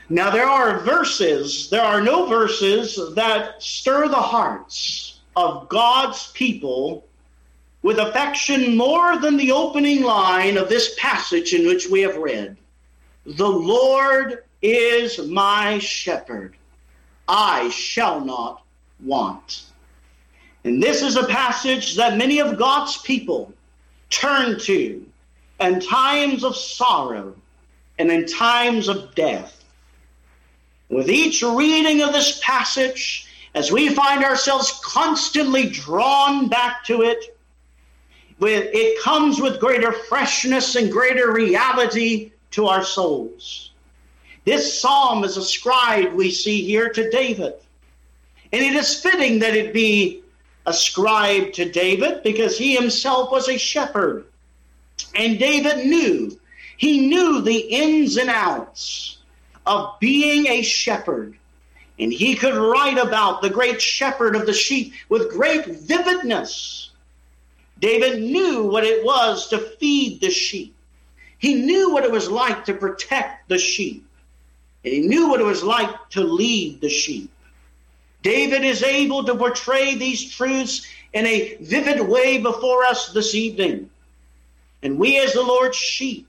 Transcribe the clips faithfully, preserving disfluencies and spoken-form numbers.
Now there are verses, there are no verses that stir the hearts of God's people with affection more than the opening line of this passage in which we have read. The Lord is my shepherd, I shall not want. And this is a passage that many of God's people turn to in times of sorrow and in times of death. With each reading of this passage, as we find ourselves constantly drawn back to it, it comes with greater freshness and greater reality to our souls. This psalm is ascribed, we see here, to David. And it is fitting that it be ascribed to David because he himself was a shepherd. And David knew, he knew the ins and outs of being a shepherd. And he could write about the great shepherd of the sheep with great vividness. David knew what it was to feed the sheep. He knew what it was like to protect the sheep. And he knew what it was like to lead the sheep. David is able to portray these truths in a vivid way before us this evening. And we as the Lord's sheep,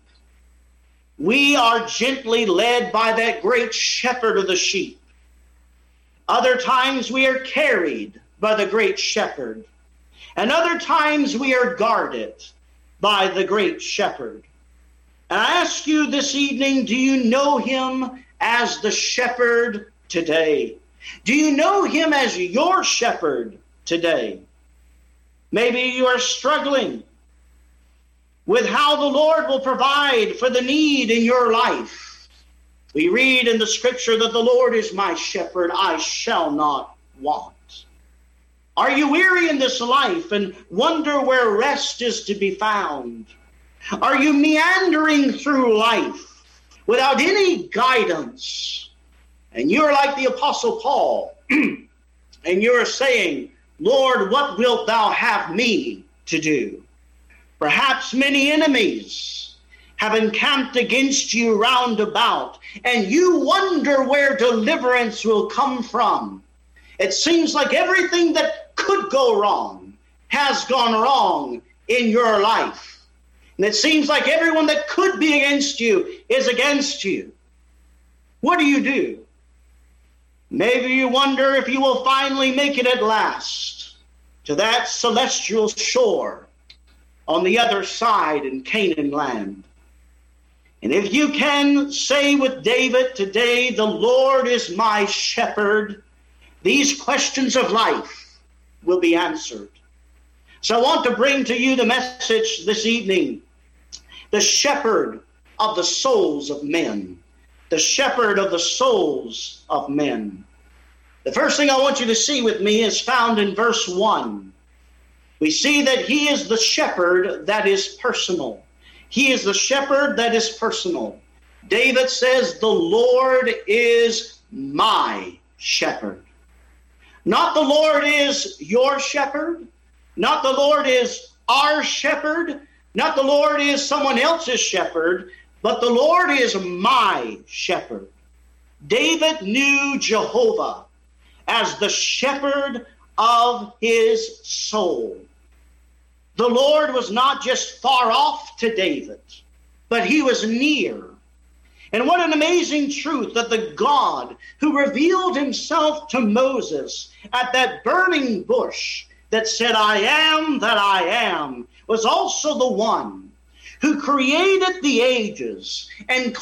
we are gently led by that great shepherd of the sheep. Other times we are carried by the great shepherd. And other times we are guarded by the great shepherd. And I ask you this evening, do you know him as the shepherd today? Do you know him as your shepherd today? Maybe you are struggling with how the Lord will provide for the need in your life. We read in the scripture that the Lord is my shepherd, I shall not want. Are you weary in this life and wonder where rest is to be found? Are you meandering through life without any guidance? And you're like the Apostle Paul, and you're saying, Lord, what wilt thou have me to do? Perhaps many enemies have encamped against you round about, and you wonder where deliverance will come from. It seems like everything that could go wrong has gone wrong in your life. And it seems like everyone that could be against you is against you. What do you do? Maybe you wonder if you will finally make it at last to that celestial shore on the other side in Canaan land. And if you can say with David today, the Lord is my shepherd, these questions of life will be answered. So I want to bring to you the message this evening, the shepherd of the souls of men. The shepherd of the souls of men. The first thing I want you to see with me is found in verse one. We see that he is the shepherd that is personal. He is the shepherd that is personal. David says, the Lord is my shepherd. Not the Lord is your shepherd. Not the Lord is our shepherd. Not the Lord is someone else's shepherd. But the Lord is my shepherd. David knew Jehovah as the shepherd of his soul. The Lord was not just far off to David, but he was near. And what an amazing truth that the God who revealed himself to Moses at that burning bush that said, I am that I am, was also the one who created the ages and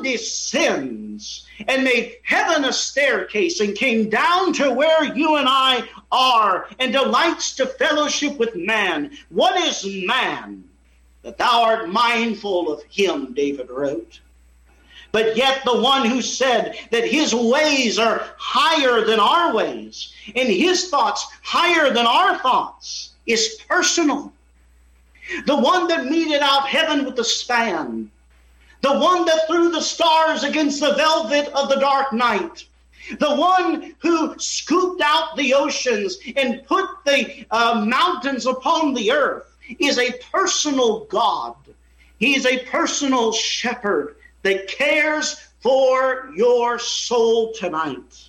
condescends and made heaven a staircase and came down to where you and I are and delights to fellowship with man. What is man that thou art mindful of him, David wrote. But yet the one who said that his ways are higher than our ways and his thoughts higher than our thoughts is personal. The one that meted out heaven with the span. The one that threw the stars against the velvet of the dark night. The one who scooped out the oceans and put the uh, mountains upon the earth is a personal God. He is a personal shepherd that cares for your soul tonight.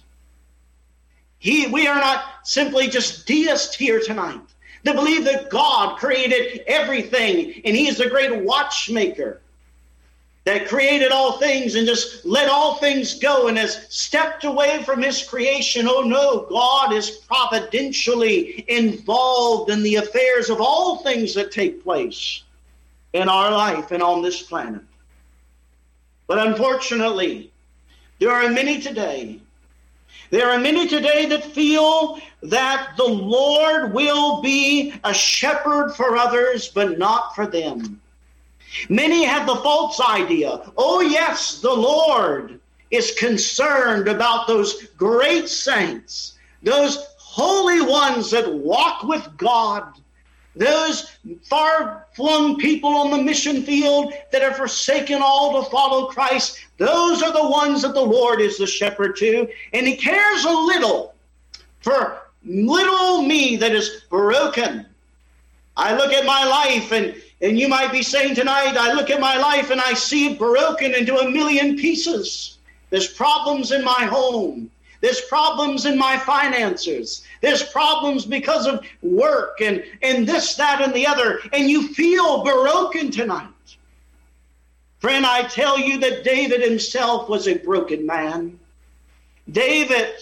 He, we are not simply just deists here tonight that believe that God created everything and He is the great watchmaker that created all things and just let all things go and has stepped away from His creation. Oh no, God is providentially involved in the affairs of all things that take place in our life and on this planet. But unfortunately, there are many today There are many today that feel that the Lord will be a shepherd for others, but not for them. Many have the false idea, oh yes, the Lord is concerned about those great saints, those holy ones that walk with God, those far-flung people on the mission field that have forsaken all to follow Christ. Those are the ones that the Lord is the shepherd to, and He cares a little for little me that is broken. I look at my life, and, and you might be saying tonight, I look at my life and I see it broken into a million pieces. There's problems in my home. There's problems in my finances. There's problems because of work and, and this, that, and the other. And you feel broken tonight. Friend, I tell you that David himself was a broken man. David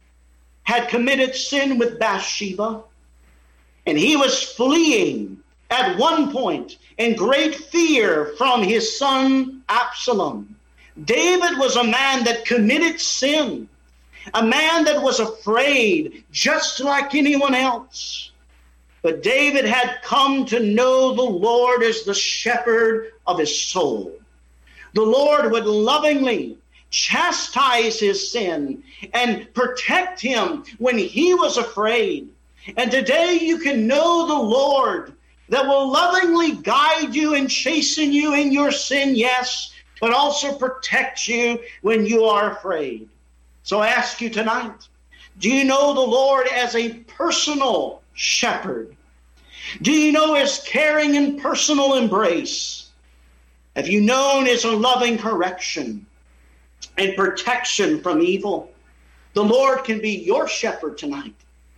had committed sin with Bathsheba. And he was fleeing at one point in great fear from his son Absalom. David was a man that committed sin. A man that was afraid, just like anyone else. But David had come to know the Lord as the shepherd of his soul. The Lord would lovingly chastise his sin and protect him when he was afraid. And today you can know the Lord that will lovingly guide you and chasten you in your sin, yes, but also protect you when you are afraid. So I ask you tonight, do you know the Lord as a personal shepherd? Do you know His caring and personal embrace? Have you known His loving correction and protection from evil? The Lord can be your shepherd tonight.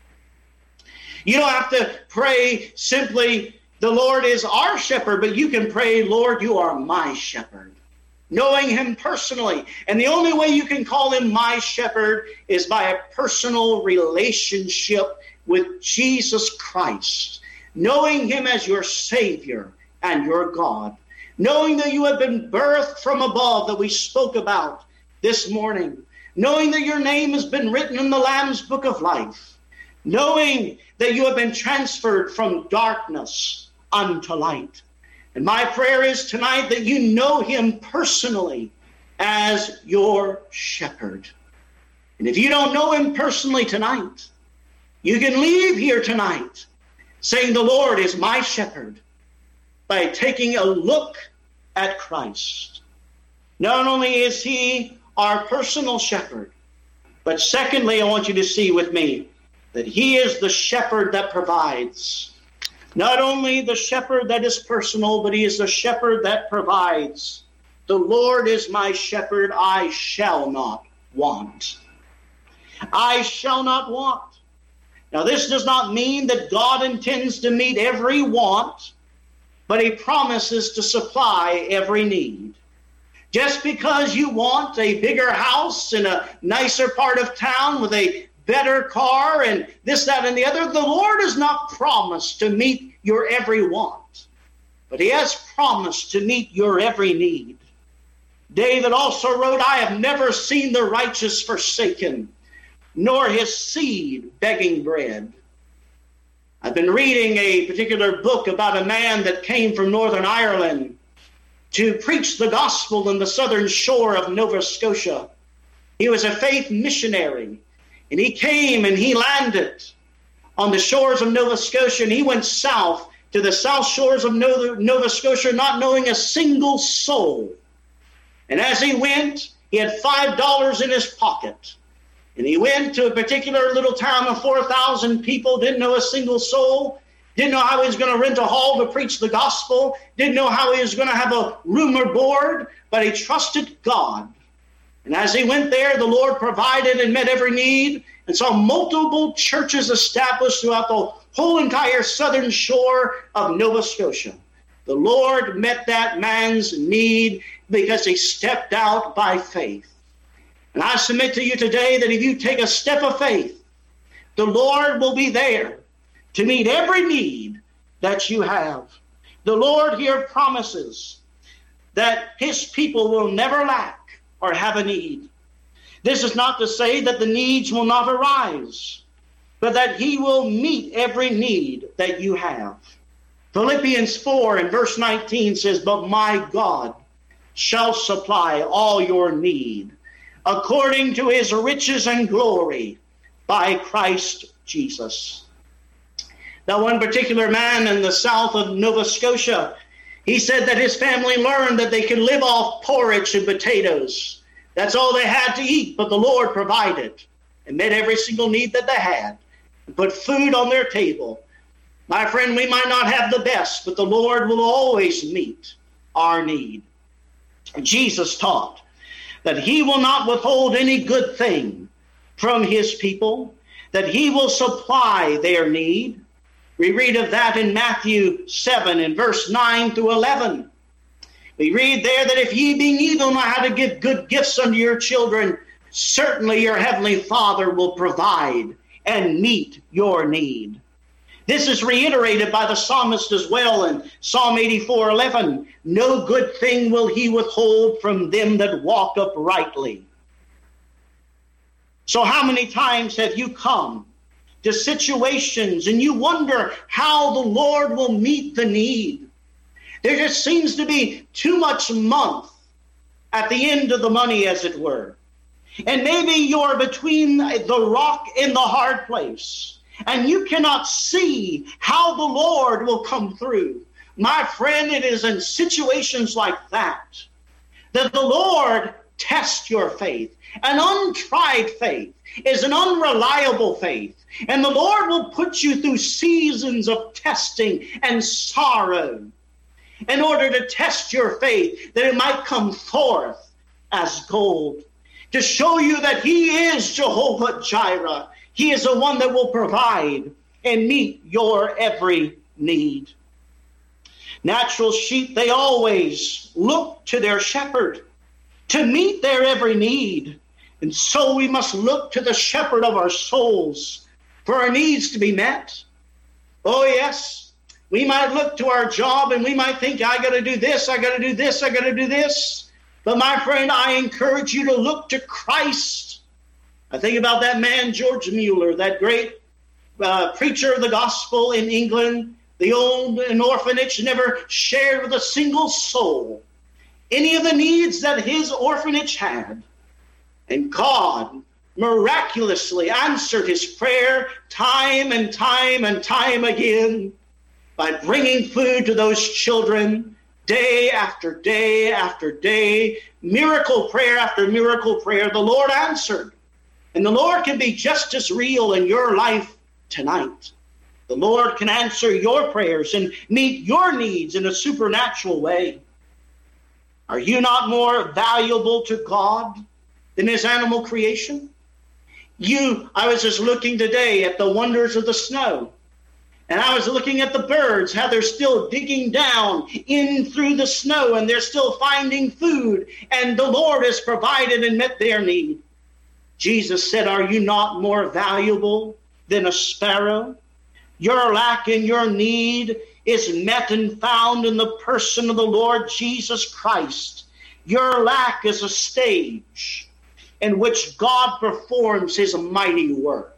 You don't have to pray simply, the Lord is our shepherd, but you can pray, Lord, you are my shepherd. Knowing Him personally. And the only way you can call Him my shepherd is by a personal relationship with Jesus Christ. Knowing Him as your Savior and your God. Knowing that you have been birthed from above that we spoke about this morning. Knowing that your name has been written in the Lamb's Book of Life. Knowing that you have been transferred from darkness unto light. And my prayer is tonight that you know Him personally as your shepherd. And if you don't know Him personally tonight, you can leave here tonight saying the Lord is my shepherd by taking a look at Christ. Not only is He our personal shepherd, but secondly, I want you to see with me that He is the shepherd that provides. Not only the shepherd that is personal, but He is the shepherd that provides. The Lord is my shepherd, I shall not want. I shall not want. Now, this does not mean that God intends to meet every want, but He promises to supply every need. Just because you want a bigger house in a nicer part of town with a better car and this, that, and the other, the Lord has not promised to meet your every want, but He has promised to meet your every need. David also wrote, I have never seen the righteous forsaken, nor his seed begging bread. I've been reading a particular book about a man that came from Northern Ireland to preach the gospel in the southern shore of Nova Scotia. He was a faith missionary. And he came and he landed on the shores of Nova Scotia, and he went south to the south shores of Nova Scotia, not knowing a single soul. And as he went, he had five dollars in his pocket. And he went to a particular little town of four thousand people, didn't know a single soul, didn't know how he was going to rent a hall to preach the gospel, didn't know how he was going to have a room or board, but he trusted God. And as he went there, the Lord provided and met every need, and saw multiple churches established throughout the whole entire southern shore of Nova Scotia. The Lord met that man's need because he stepped out by faith. And I submit to you today that if you take a step of faith, the Lord will be there to meet every need that you have. The Lord here promises that his people will never lack or have a need. This is not to say that the needs will not arise, but that he will meet every need that you have. Philippians four and verse nineteen says, "But my God shall supply all your need according to his riches and glory by Christ Jesus." Now, one particular man in the south of Nova Scotia, he said that his family learned that they could live off porridge and potatoes. That's all they had to eat, but the Lord provided and met every single need that they had and put food on their table. My friend, we might not have the best, but the Lord will always meet our need. Jesus taught that he will not withhold any good thing from his people, that he will supply their need. We read of that in Matthew seven and verse nine through eleven. We read there that if ye being evil know how to give good gifts unto your children, certainly your heavenly Father will provide and meet your need. This is reiterated by the psalmist as well in Psalm eighty-four eleven. No good thing will he withhold from them that walk uprightly. So how many times have you come to situations and you wonder how the Lord will meet the need? There just seems to be too much month at the end of the money, as it were. And maybe you're between the rock and the hard place, and you cannot see how the Lord will come through. My friend, it is in situations like that that the Lord tests your faith. An untried faith is an unreliable faith. And the Lord will put you through seasons of testing and sorrow in order to test your faith, that it might come forth as gold, to show you that he is Jehovah Jireh. He is the one that will provide and meet your every need. Natural sheep, they always look to their shepherd to meet their every need. And so we must look to the shepherd of our souls for our needs to be met. Oh, yes. We might look to our job and we might think, I got to do this, I got to do this, I got to do this. But my friend, I encourage you to look to Christ. I think about that man, George Mueller, that great uh, preacher of the gospel in England. The old an orphanage, never shared with a single soul any of the needs that his orphanage had. And God miraculously answered his prayer time and time and time again by bringing food to those children day after day after day, miracle prayer after miracle prayer. The Lord answered. And the Lord can be just as real in your life tonight. The Lord can answer your prayers and meet your needs in a supernatural way. Are you not more valuable to God than his animal creation? You, I was just looking today at the wonders of the snow. And I was looking at the birds, how they're still digging down in through the snow, and they're still finding food. And the Lord has provided and met their need. Jesus said, are you not more valuable than a sparrow? Your lack and your need is met and found in the person of the Lord Jesus Christ. Your lack is a stage in which God performs his mighty work.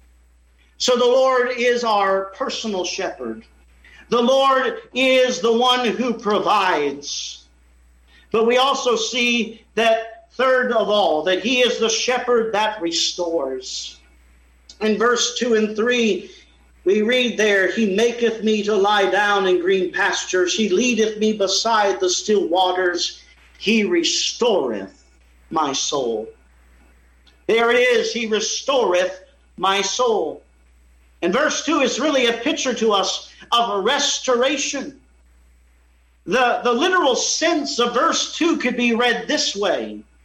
So the Lord is our personal shepherd. The Lord is the one who provides. But we also see that third of all, that he is the shepherd that restores. In verse two and three, we read there, he maketh me to lie down in green pastures. He leadeth me beside the still waters. He restoreth my soul. There it is, he restoreth my soul. And verse two is really a picture to us of a restoration. The, the literal sense of verse two could be read this way.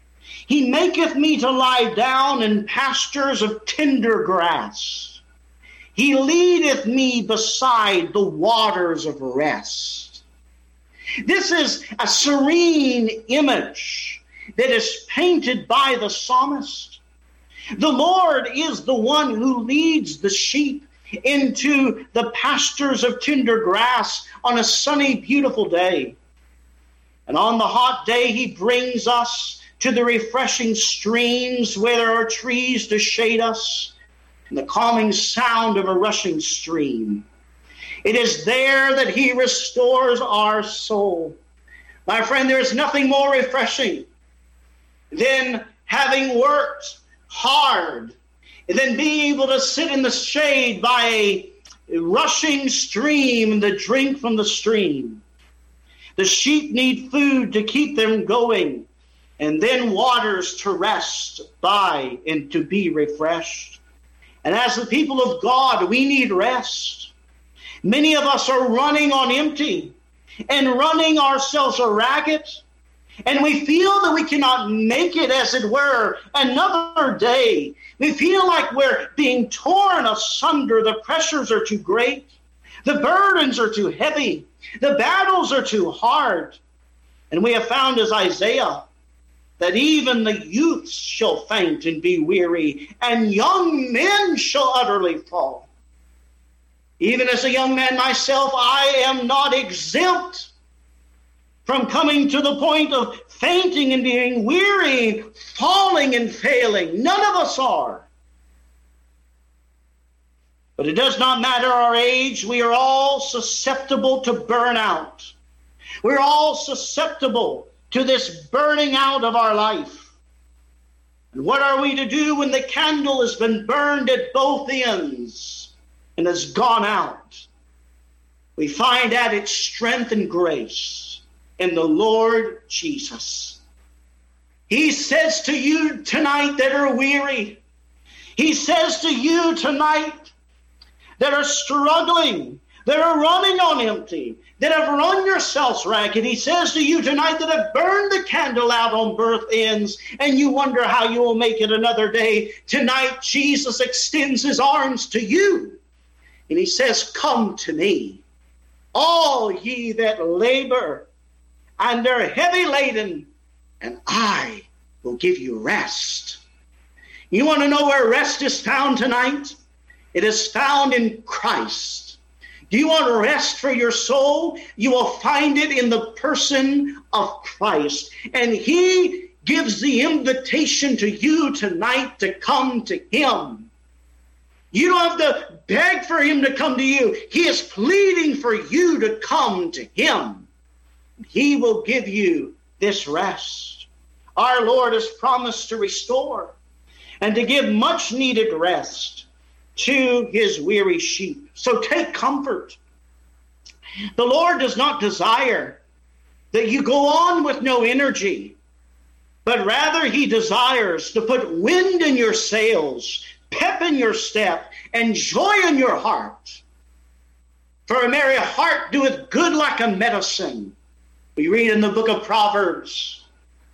He maketh me to lie down in pastures of tender grass. He leadeth me beside the waters of rest. This is a serene image that is painted by the psalmist. The Lord is the one who leads the sheep into the pastures of tender grass on a sunny, beautiful day. And on the hot day, he brings us to the refreshing streams where there are trees to shade us and the calming sound of a rushing stream. It is there that he restores our soul. My friend, there is nothing more refreshing than having worked hard, and then being able to sit in the shade by a rushing stream and to drink from the stream. The sheep need food to keep them going, and then waters to rest by and to be refreshed. And as the people of God, we need rest. Many of us are running on empty and running ourselves ragged, and we feel that we cannot make it, as it were, another day. We feel like we're being torn asunder. The pressures are too great. The burdens are too heavy. The battles are too hard. And we have found, as Isaiah, that even the youths shall faint and be weary, and young men shall utterly fall. Even as a young man myself, I am not exempt from coming to the point of fainting and being weary, falling and failing. None of us are. But it does not matter our age. We are all susceptible to burnout. We're all susceptible to this burning out of our life. And what are we to do when the candle has been burned at both ends and has gone out? We find at its strength and grace in the Lord Jesus. He says to you tonight that are weary. He says to you tonight that are struggling, that are running on empty, that have run yourselves ragged. He says to you tonight that have burned the candle out on both ends, and you wonder how you will make it another day. Tonight, Jesus extends his arms to you, and he says, come to me, all ye that labor and are heavy laden, and I will give you rest. You want to know where rest is found tonight? It is found in Christ. Do you want rest for your soul? You will find it in the person of Christ. And he gives the invitation to you tonight to come to him. You don't have to beg for him to come to you. He is pleading for you to come to him. He will give you this rest. Our Lord has promised to restore and to give much needed rest to his weary sheep. So take comfort. The Lord does not desire that you go on with no energy, but rather he desires to put wind in your sails, pep in your step, and joy in your heart. For a merry heart doeth good like a medicine. We read in the book of Proverbs.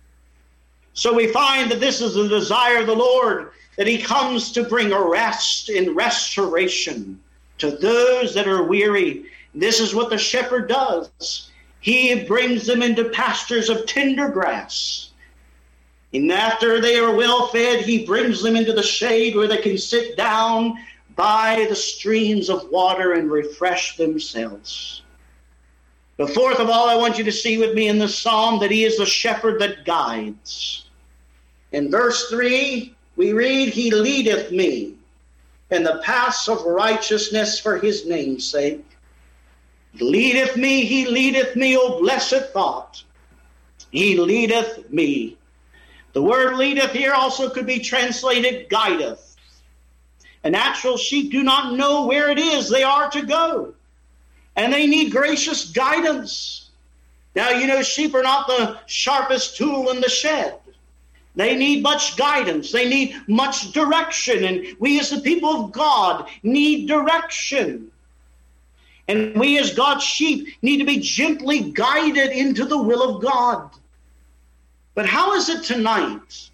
So we find that this is the desire of the Lord, that he comes to bring a rest and restoration to those that are weary. This is what the shepherd does. He brings them into pastures of tender grass. And after they are well fed, he brings them into the shade where they can sit down by the streams of water and refresh themselves. But fourth of all, I want you to see with me in this psalm that he is the shepherd that guides. In verse three, we read, he leadeth me in the paths of righteousness for his name's sake. He leadeth me, he leadeth me, O blessed thought. He leadeth me. The word leadeth here also could be translated guideth. A natural sheep do not know where it is they are to go, and they need gracious guidance. Now, you know, sheep are not the sharpest tool in the shed. They need much guidance. They need much direction. And we as the people of God need direction. And we as God's sheep need to be gently guided into the will of God. But how is it tonight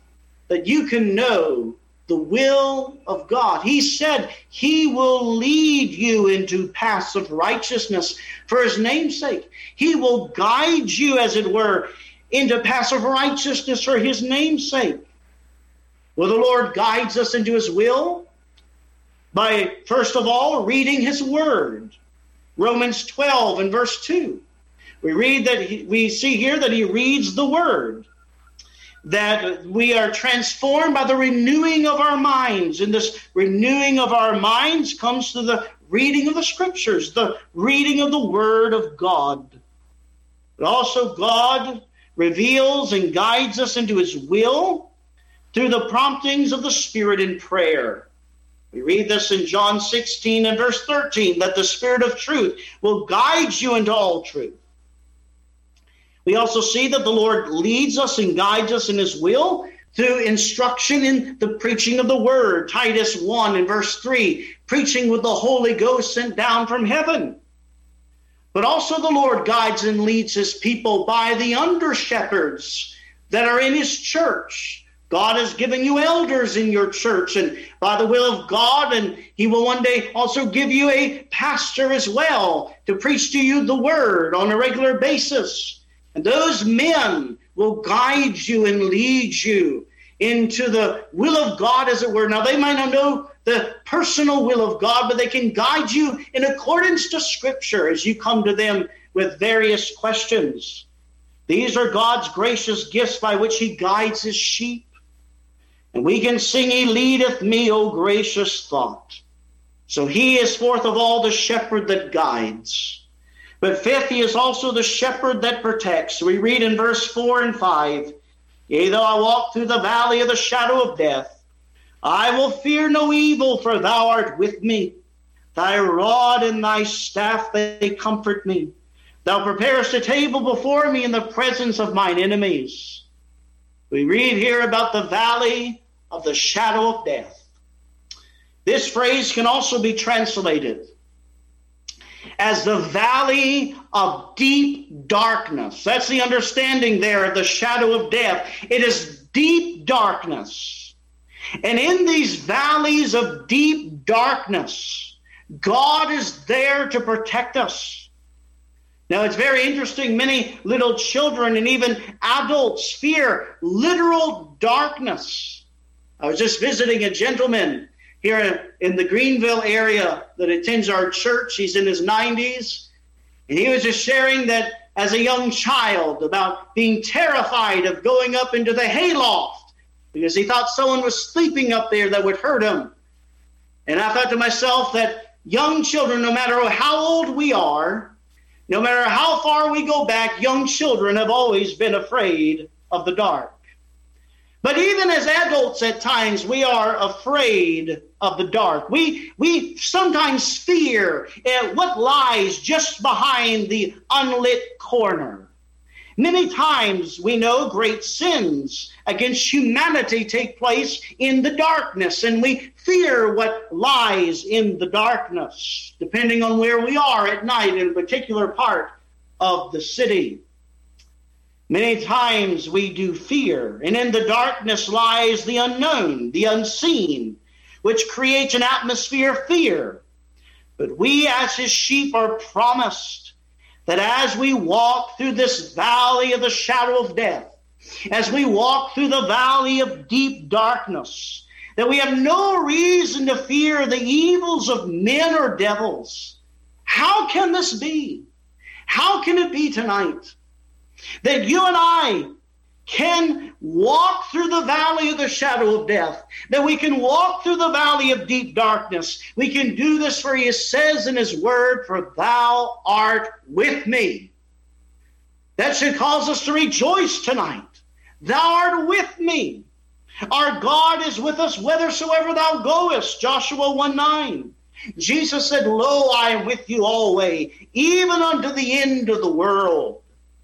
that you can know the will of God. He said he will lead you into paths of righteousness for his name's sake. He will guide you, as it were, into paths of righteousness for his name's sake. Well, the Lord guides us into his will by, first of all, reading his word. Romans twelve and verse two. We read that he, we see here that he reads the word, that we are transformed by the renewing of our minds. And this renewing of our minds comes through the reading of the scriptures, the reading of the word of God. But also God reveals and guides us into his will through the promptings of the Spirit in prayer. We read this in John sixteen and verse thirteen, that the Spirit of truth will guide you into all truth. We also see that the Lord leads us and guides us in his will through instruction in the preaching of the word. Titus one and verse three, preaching with the Holy Ghost sent down from heaven. But also the Lord guides and leads his people by the under-shepherds that are in his church. God has given you elders in your church, and by the will of God, and he will one day also give you a pastor as well to preach to you the word on a regular basis. And those men will guide you and lead you into the will of God, as it were. Now, they might not know the personal will of God, but they can guide you in accordance to Scripture as you come to them with various questions. These are God's gracious gifts by which he guides his sheep. And we can sing, he leadeth me, O gracious thought. So he is forth of all the shepherd that guides. But fifth, he is also the shepherd that protects. We read in verse four and five, yea, though I walk through the valley of the shadow of death, I will fear no evil, for thou art with me. Thy rod and thy staff, they comfort me. Thou preparest a table before me in the presence of mine enemies. We read here about the valley of the shadow of death. This phrase can also be translated as the valley of deep darkness. That's the understanding there of the shadow of death. It is deep darkness. And in these valleys of deep darkness, God is there to protect us. Now, it's very interesting. Many little children and even adults fear literal darkness. I was just visiting a gentleman here in the Greenville area that attends our church. He's in his nineties. And he was just sharing that as a young child about being terrified of going up into the hayloft because he thought someone was sleeping up there that would hurt him. And I thought to myself that young children, no matter how old we are, no matter how far we go back, young children have always been afraid of the dark. But even as adults at times, we are afraid of the dark. We, we sometimes fear uh, what lies just behind the unlit corner. Many times we know great sins against humanity take place in the darkness, and we fear what lies in the darkness, depending on where we are at night in a particular part of the city. Many times we do fear, and in the darkness lies the unknown, the unseen, which creates an atmosphere of fear. But we as his sheep are promised that as we walk through this valley of the shadow of death, as we walk through the valley of deep darkness, that we have no reason to fear the evils of men or devils. How can this be? How can it be tonight that you and I can walk through the valley of the shadow of death, that we can walk through the valley of deep darkness? We can do this, for he says in his word, for thou art with me. That should cause us to rejoice tonight. Thou art with me. Our God is with us whithersoever thou goest, Joshua one nine. Jesus said, lo, I am with you always, even unto the end of the world.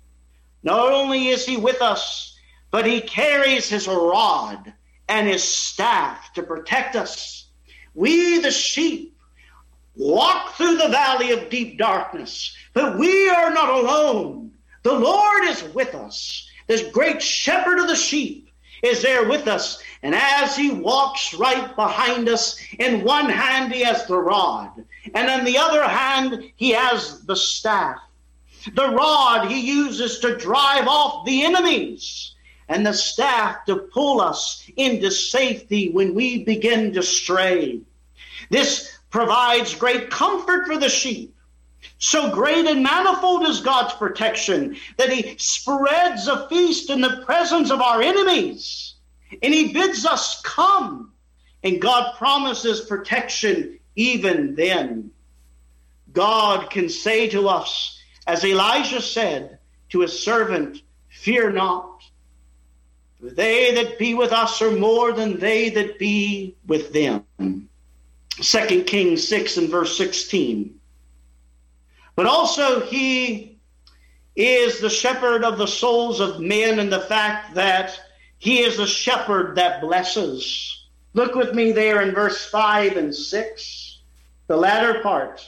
Not only is he with us, but he carries his rod and his staff to protect us. We, the sheep, walk through the valley of deep darkness, but we are not alone. The Lord is with us. This great shepherd of the sheep is there with us. And as he walks right behind us, in one hand he has the rod, and in the other hand he has the staff. The rod he uses to drive off the enemies, and the staff to pull us into safety when we begin to stray. This provides great comfort for the sheep. So great and manifold is God's protection that he spreads a feast in the presence of our enemies. And he bids us come. And God promises protection even then. God can say to us, as Elijah said to his servant, fear not. For they that be with us are more than they that be with them. Second Kings six and verse sixteen. But also he is the shepherd of the souls of men, and the fact that he is the shepherd that blesses. Look with me there in verse five and six, the latter part.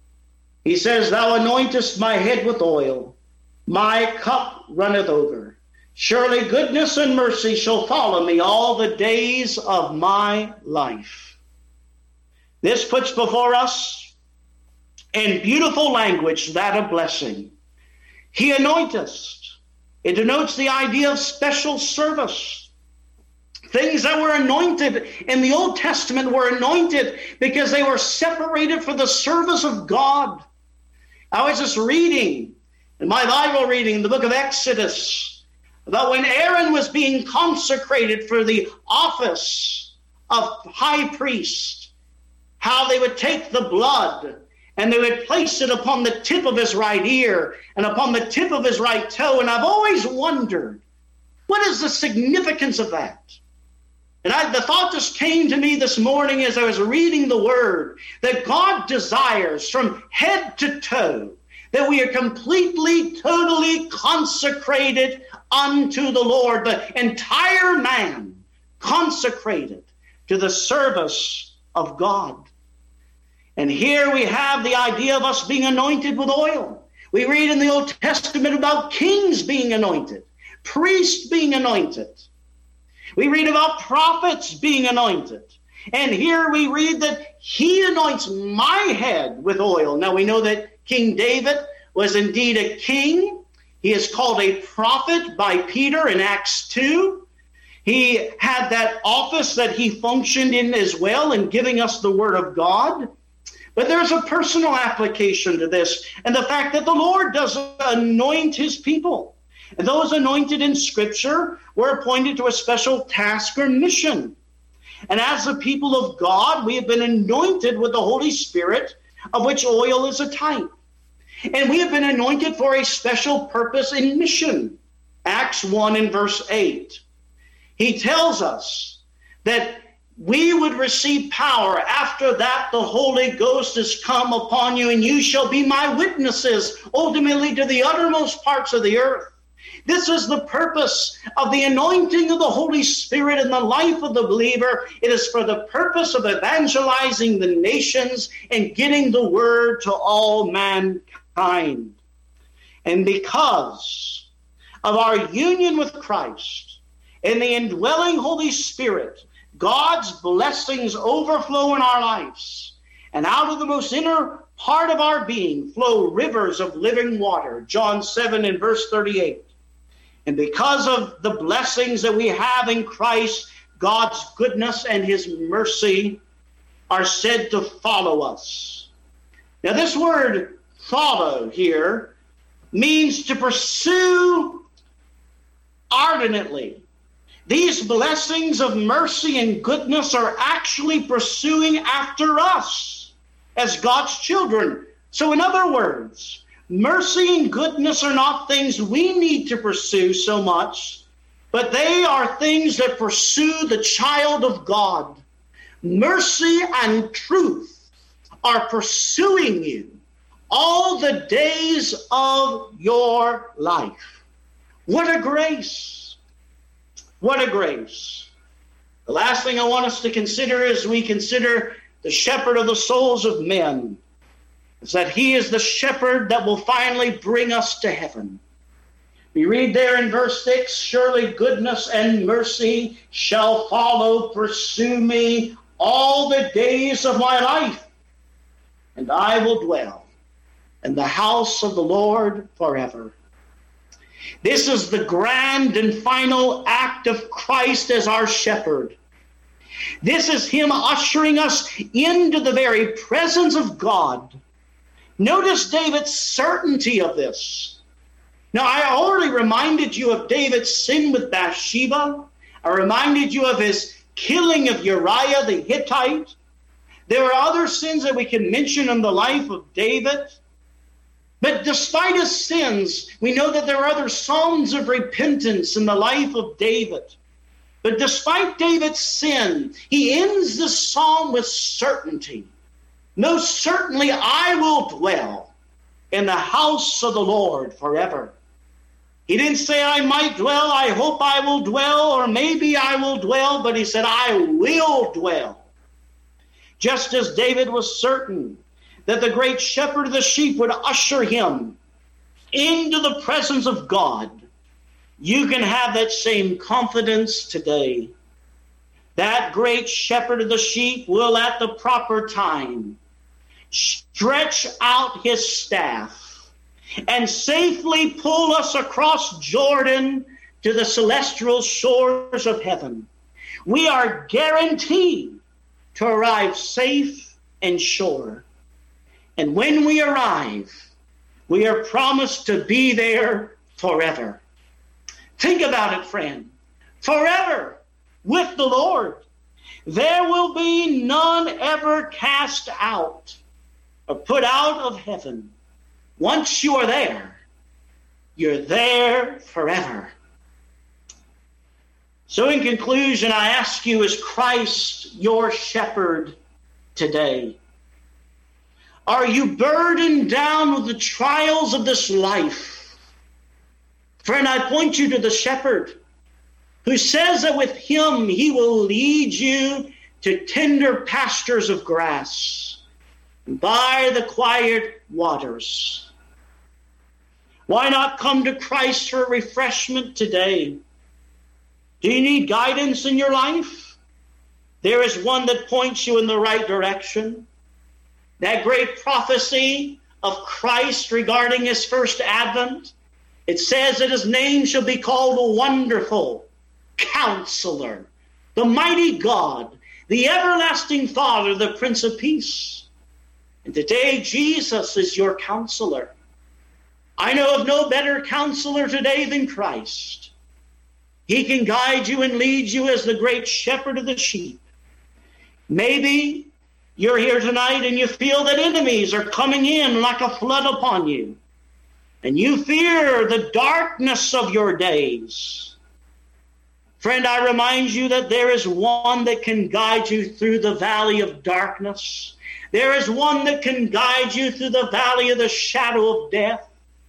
He says, thou anointest my head with oil, my cup runneth over. Surely goodness and mercy shall follow me all the days of my life. This puts before us in beautiful language that of blessing. He anointeth. It denotes the idea of special service. Things that were anointed in the Old Testament were anointed because they were separated for the service of God. I was just reading in my Bible reading the book of Exodus about when Aaron was being consecrated for the office of high priest, how they would take the blood and they would place it upon the tip of his right ear and upon the tip of his right toe. And I've always wondered, what is the significance of that? And I, the thought just came to me this morning as I was reading the word, that God desires from head to toe that we are completely, totally consecrated unto the Lord, the entire man consecrated to the service of God. And here we have the idea of us being anointed with oil. We read in the Old Testament about kings being anointed, priests being anointed. We read about prophets being anointed. And here we read that he anoints my head with oil. Now we know that King David was indeed a king. He is called a prophet by Peter in Acts two. He had that office that he functioned in as well in giving us the word of God. But there's a personal application to this, and the fact that the Lord does anoint his people. And those anointed in Scripture were appointed to a special task or mission. And as the people of God, we have been anointed with the Holy Spirit, of which oil is a type. And we have been anointed for a special purpose in mission. Acts one and verse eight. He tells us that we would receive power after that the Holy Ghost has come upon you, and you shall be my witnesses, ultimately to the uttermost parts of the earth. This is the purpose of the anointing of the Holy Spirit in the life of the believer. It is for the purpose of evangelizing the nations and getting the word to all mankind. And because of our union with Christ and the indwelling Holy Spirit, God's blessings overflow in our lives. And out of the most inner part of our being flow rivers of living water. John seven and verse thirty-eight. And because of the blessings that we have in Christ, God's goodness and his mercy are said to follow us. Now this word follow here means to pursue ardently. These blessings of mercy and goodness are actually pursuing after us as God's children. So in other words, mercy and goodness are not things we need to pursue so much, but they are things that pursue the child of God. Mercy and truth are pursuing you all the days of your life. What a grace! What a grace. The last thing I want us to consider as we consider the shepherd of the souls of men is that he is the shepherd that will finally bring us to heaven. We read there in verse six, surely goodness and mercy shall follow, pursue me all the days of my life, and I will dwell in the house of the Lord forever. This is the grand and final act of Christ as our shepherd. This is him ushering us into the very presence of God. Notice David's certainty of this. Now, I already reminded you of David's sin with Bathsheba. I reminded you of his killing of Uriah the Hittite. There are other sins that we can mention in the life of David. But despite his sins, we know that there are other psalms of repentance in the life of David. But despite David's sin, he ends this psalm with certainty. Most certainly I will dwell in the house of the Lord forever. He didn't say I might dwell, I hope I will dwell, or maybe I will dwell, but he said I will dwell. Just as David was certain that the great shepherd of the sheep would usher him into the presence of God, you can have that same confidence today. That great shepherd of the sheep will at the proper time stretch out his staff and safely pull us across Jordan to the celestial shores of heaven. We are guaranteed to arrive safe and sure. And when we arrive, we are promised to be there forever. Think about it, friend. Forever with the Lord. There will be none ever cast out or put out of heaven. Once you are there, you're there forever. So in conclusion, I ask you, is Christ your shepherd today? Are you burdened down with the trials of this life? Friend, I point you to the shepherd who says that with him he will lead you to tender pastures of grass and by the quiet waters. Why not come to Christ for refreshment today? Do you need guidance in your life? There is one that points you in the right direction. That great prophecy of Christ regarding his first advent, it says that his name shall be called the Wonderful Counselor, the Mighty God, the Everlasting Father, the Prince of Peace. And today Jesus is your counselor. I know of no better counselor today than Christ. He can guide you and lead you as the great shepherd of the sheep. Maybe you're here tonight and you feel that enemies are coming in like a flood upon you. And you fear the darkness of your days. Friend, I remind you that there is one that can guide you through the valley of darkness. There is one that can guide you through the valley of the shadow of death.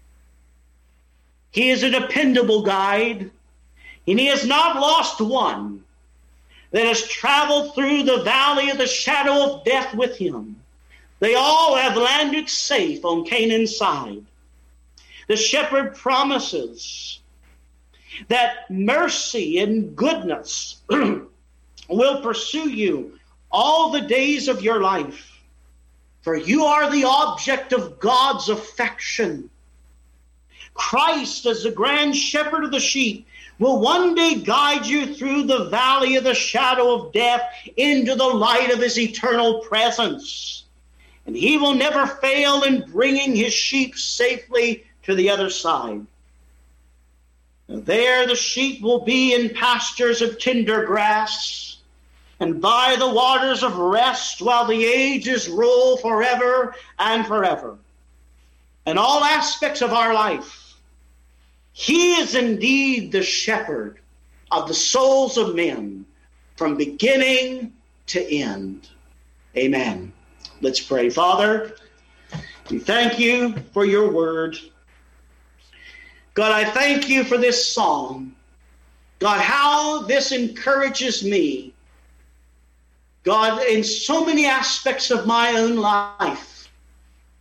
He is a dependable guide, and he has not lost one that has traveled through the valley of the shadow of death with him. They all have landed safe on Canaan's side. The shepherd promises that mercy and goodness will pursue you all the days of your life, for you are the object of God's affection. Christ, as the grand shepherd of the sheep, will one day guide you through the valley of the shadow of death into the light of his eternal presence. And he will never fail in bringing his sheep safely to the other side. And there the sheep will be in pastures of tender grass and by the waters of rest while the ages roll forever and forever. In all aspects of our life, he is indeed the shepherd of the souls of men from beginning to end. Amen. Let's pray. Father, we thank you for your word. God, I thank you for this song. God, how this encourages me. God, in so many aspects of my own life.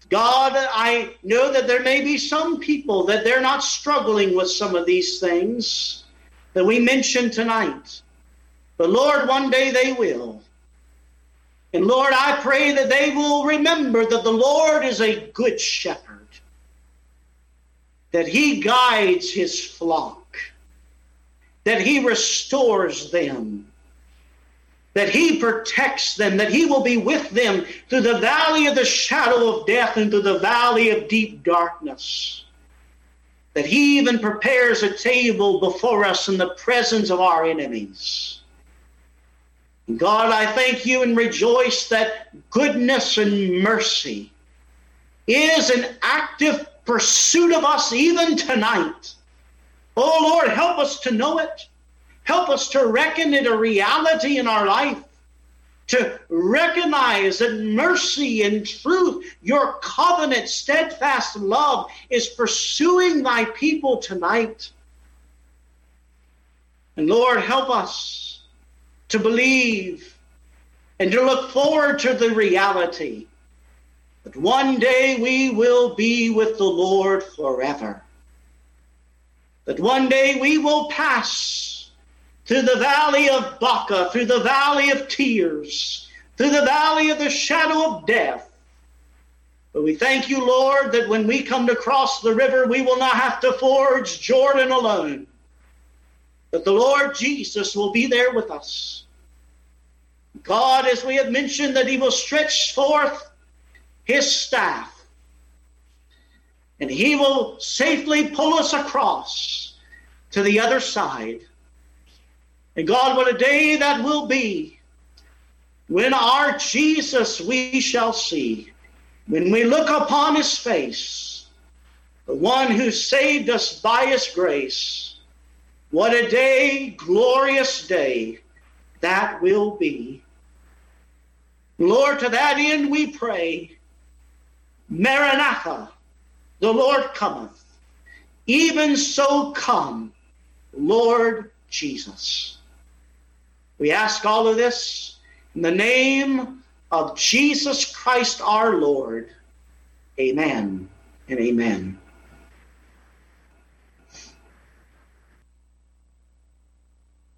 God, I know that there may be some people that they're not struggling with some of these things that we mentioned tonight. But Lord, one day they will. And Lord, I pray that they will remember that the Lord is a good shepherd, that he guides his flock, that he restores them, that he protects them, that he will be with them through the valley of the shadow of death and through the valley of deep darkness, that he even prepares a table before us in the presence of our enemies. God, I thank you and rejoice that goodness and mercy is an active pursuit of us even tonight. Oh Lord, help us to know it. Help us to reckon it a reality in our life, to recognize that mercy and truth, your covenant, steadfast love is pursuing thy people tonight. And Lord, help us to believe and to look forward to the reality that one day we will be with the Lord forever. That one day we will pass through the valley of Baca, through the valley of tears, through the valley of the shadow of death. But we thank you, Lord, that when we come to cross the river, we will not have to forge Jordan alone. That the Lord Jesus will be there with us. God, as we have mentioned, that he will stretch forth his staff, and he will safely pull us across to the other side. And God, what a day that will be when our Jesus we shall see, when we look upon his face, the one who saved us by his grace. What a day, glorious day that will be. Lord, to that end we pray, Maranatha, the Lord cometh. Even so come, Lord Jesus. We ask all of this in the name of Jesus Christ our Lord. Amen and amen.